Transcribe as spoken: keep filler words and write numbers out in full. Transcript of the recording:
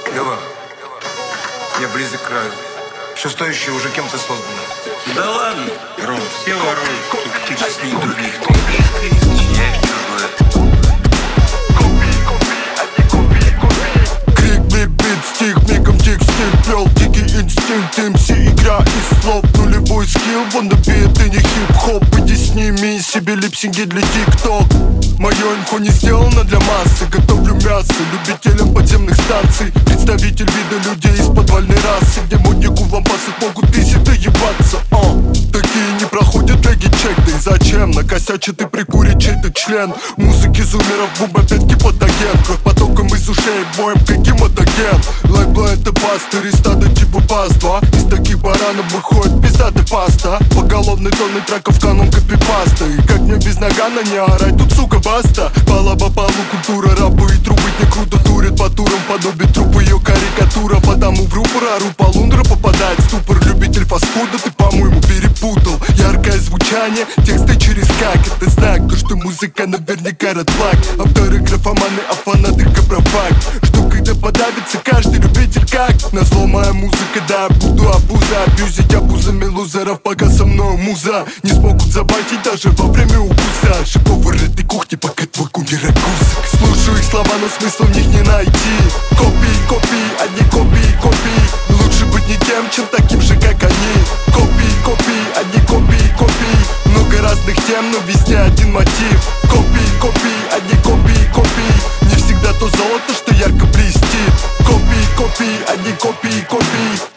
Лёва, я близок к краю. Все стоящее уже кем-то создано. Да ладно, Ром, все воруют, только ты честнее других. ты близко и сочиняешь чужое. Крик, бит, бит, стих, мигом тик, стиль пел. Дикий инстинкт, эм си, игра из слов. Нулевой скилл, wannabe, ты не хип-хоп. Иди сними себе липсинги для тик-ток. Мое инфо не сделано для массы. Готовлю мясо любителям подземных станций. Представитель вида людей из подвальной расы, где моднику в лампасах могут тысячи доебаться. а. Такие не проходят леги-чек. Да и зачем накосячит и прикурить чей-то член? Музыки зумеров, бубопетки патоген. Кровь потоком из ушей, боем как гематоген. Лайбла это пастырь, стадо типа паства. Из таких баранов выходит пиздатый паста. Поголовный тонны треков канон копипаста. И как мне без нагана не орать, тут сука баста. Пала по полу культура, рабы и трубы не круто турит по турам. Подобие трупа ее карикатура. Потому в рупор ору полундра попадает в ступор. Любитель фастфуда, ты по-моему перепутал. Яркое звучание, тексты через как. Это знак, то что музыка наверняка ратлак. Авторы графоманы, а фанаты кабрафак. Что когда подавится каждый любитель как. Назло моя музыка, да я буду абуза. Абьюзить абузами лузеров, пока со мной муза. Не смогут забайтить даже во время укуса. Шиповар этой кухни, пока твой кумир гусак. Слушаю их слова, но смысла в них не найти. Копии, копии, одни копии, копии. Лучше быть никем, чем таким же, как они. Копии, копии, одни копии, копии. Много разных тем, но везде один мотив. Копии, копии, одни копии, копии. Не всегда то золото, что ярко блестит. Копии, копии, одни копии, копии.